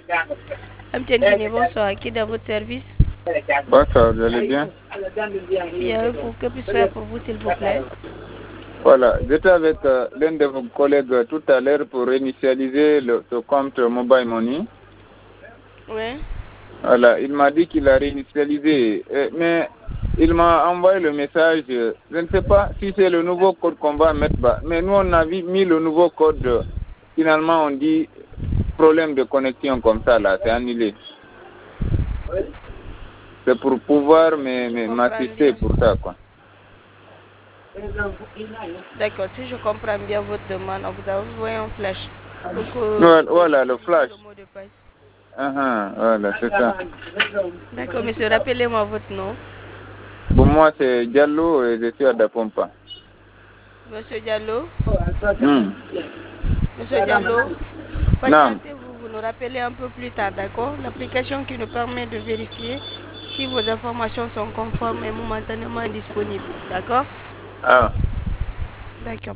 Amtiendine, bonsoir. Qui est dans votre service? Bonsoir, vous allez bien? Bien, pour que puisse faire pour vous, s'il vous plaît? Voilà, j'étais avec l'un de vos collègues tout à l'heure pour réinitialiser ce compte Mobile Money. Oui. Voilà, il m'a dit qu'il a réinitialisé, mais il m'a envoyé le message. Je ne sais pas si c'est le nouveau code qu'on va mettre bas, mais nous on a mis le nouveau code. Finalement, on dit problème de connexion comme ça, là, c'est annulé. C'est pour pouvoir m'assister pour ça, quoi. D'accord, si je comprends bien votre demande, on vous a envoyé un flash. Voilà, le flash. Le mot de passe. Voilà, c'est ça. D'accord, monsieur, rappelez-moi votre nom. Pour moi, c'est Diallo et je suis à Dapompa. Monsieur Diallo. Hmm. Monsieur Diallo, Non. patientez-vous, vous nous rappelez un peu plus tard, d'accord? L'application qui nous permet de vérifier si vos informations sont conformes est momentanément disponible, d'accord? Ah. D'accord.